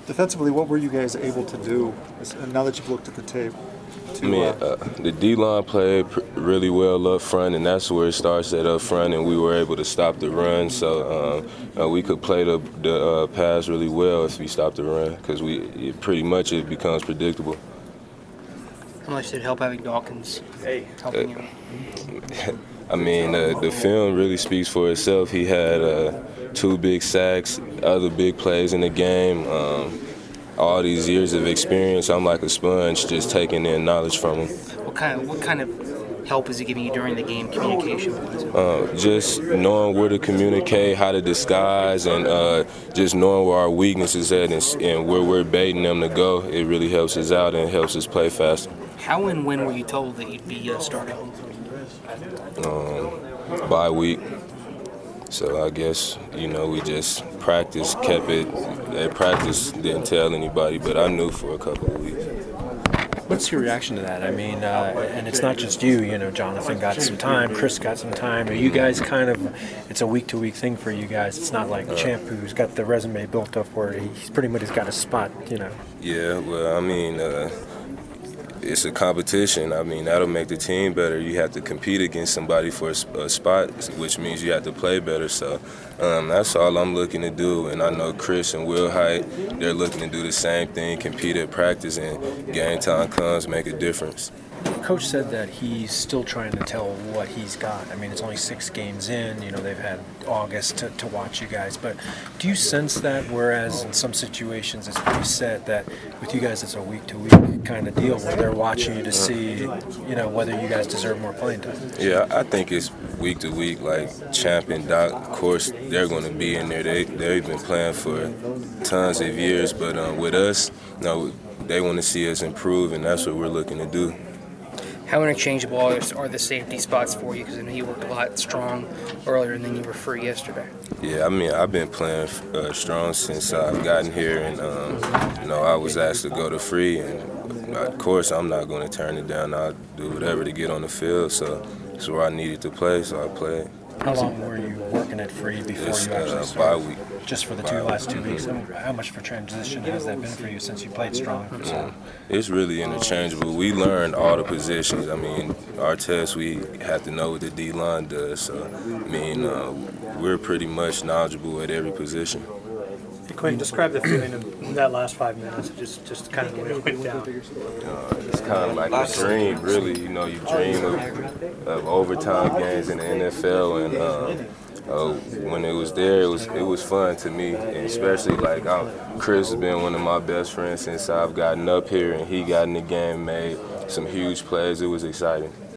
Defensively, what were you guys able to do now that you've looked at the tape? The D-line played really well up front, and that's where it starts at up front, and we were able to stop the run. So we could play the pass really well if we stopped the run, because it becomes predictable. How much did it help having Dawkins helping you? The film really speaks for itself. He had 2 big sacks, other big plays in the game. All these years of experience, I'm like a sponge, just taking in knowledge from him. What kind of help is he giving you during the game, communication-wise? Just knowing where to communicate, how to disguise, and just knowing where our weakness is at and where we're baiting them to go. It really helps us out and helps us play faster. How and when were you told that you'd be starting? Bye week. So I guess, we just practiced, kept it at practice, didn't tell anybody, but I knew for a couple of weeks. What's your reaction to that? And it's not just you, Jonathan got some time, Chris got some time. Are you guys it's a week-to-week thing for you guys? It's not like Champ, who's got the resume built up where he's pretty much got a spot, Yeah, it's a competition. That'll make the team better. You have to compete against somebody for a spot, which means you have to play better. So that's all I'm looking to do. And I know Chris and Will Height, they're looking to do the same thing, compete at practice, and game time comes, make a difference. Coach said that he's still trying to tell what he's got. It's only 6 games in. They've had August to watch you guys. But do you sense that, whereas in some situations it's pretty set, that with you guys it's a week-to-week kind of deal where they're watching you to see, whether you guys deserve more playing time? Yeah, I think it's week-to-week. Like Champ and Doc, of course, they're going to be in there. They've been playing for tons of years. But with us, they want to see us improve, and that's what we're looking to do. How interchangeable are the safety spots for you? Because I know you worked a lot strong earlier, and then you were free yesterday. Yeah, I've been playing strong since I've gotten here, and I was asked to go to free, and of course I'm not going to turn it down. I'll do whatever to get on the field, so it's where I needed to play, so I played. How long were you working at free before you actually started? Bye week. Just for the last 2 weeks? How much of a transition has that been for you since you played strong? It's really interchangeable. We learned all the positions. Our test, we have to know what the D-line does. So, we're pretty much knowledgeable at every position. Quinn, describe the feeling of that last 5 minutes, just kind of the way it went down. It's kind of like a dream, really. You dream of overtime games in the NFL, and when it was there, it was fun to me, and especially Chris has been one of my best friends since I've gotten up here, and he got in the game, made some huge plays. It was exciting.